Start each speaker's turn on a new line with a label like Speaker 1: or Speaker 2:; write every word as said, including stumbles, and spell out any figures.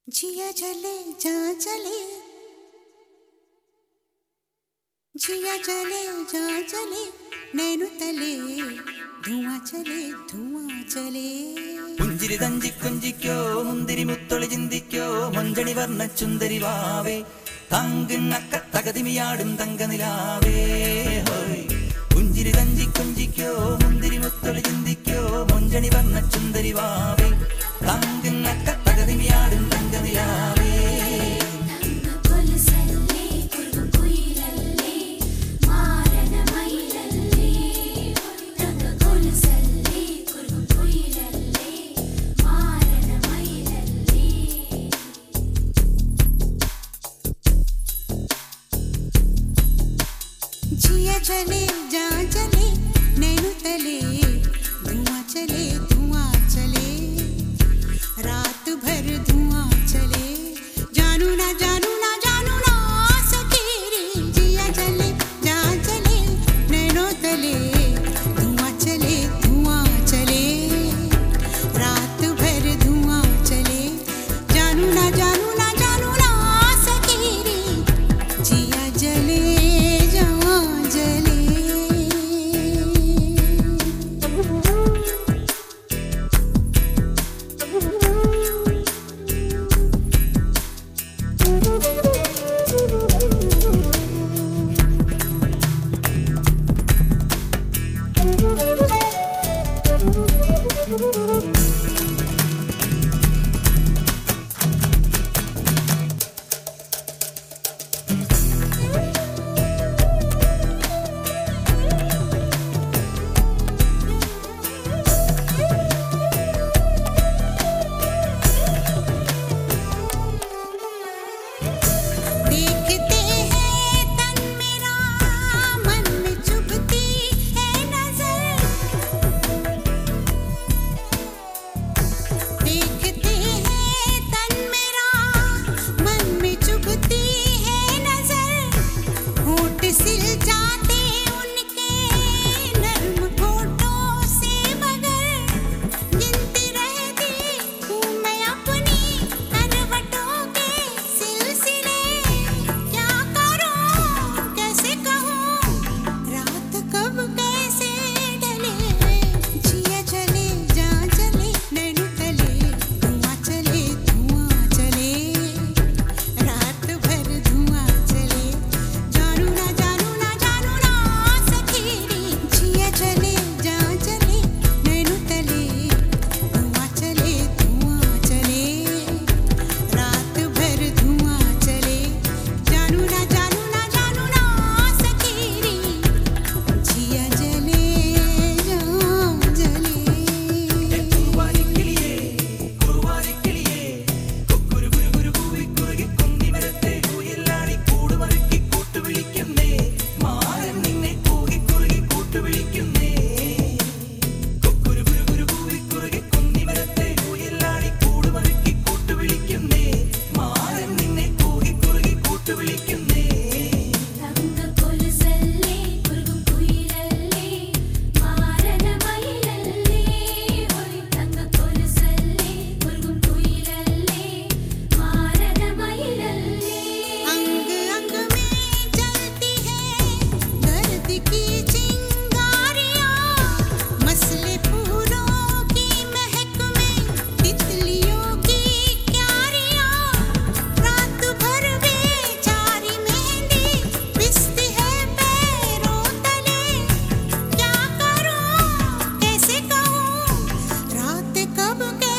Speaker 1: जिया जले जा जले जिया जले जा जले नैनु तले धुआं चले धुआं चले
Speaker 2: പുഞ്ചിരി തഞ്ചി കുഞ്ചിക്കോ മുന്തിരി മുത്തൊളി ചിന്തിക്കോ മഞ്ചണി വർണ്ണ ചുന്ദരി വാവേ തങ്കിണ്ണക്ക തകതിമിയാടും തങ്കനിലാവേ ഹോയ് പുഞ്ചിരി തഞ്ചി കുഞ്ചിക്കോ മുന്തിരി മുത്തൊളി ചിന്തിക്കോ മഞ്ചണി വർണ്ണ ചുന്ദരി വാവേ തങ്കിണ്ണക്ക തകതിമിയാടും തങ്കനിലാവേ
Speaker 1: जिया जले जा जले नैनु तले धुआं चले धुआं चले रात भर धुआं चले जानू ना जानू ना जानू ना सकेरी जिया जले जा जले नैनु तले धुआं चले धुआं चले रात भर धुआं चले जानू ना जानू ना जानू ना सकेरी जिया जले सिल जाते उनके नर्म होठों से मगर गिनती रहती हूँ मैं अपनी करवटों के सिलसिले क्या करूँ कैसे कहूँ रात कब कैसे ढले जिया जले जा जले नैनु तले धुआं चले धुआं चले रात भर धुआं चले जानू ना कब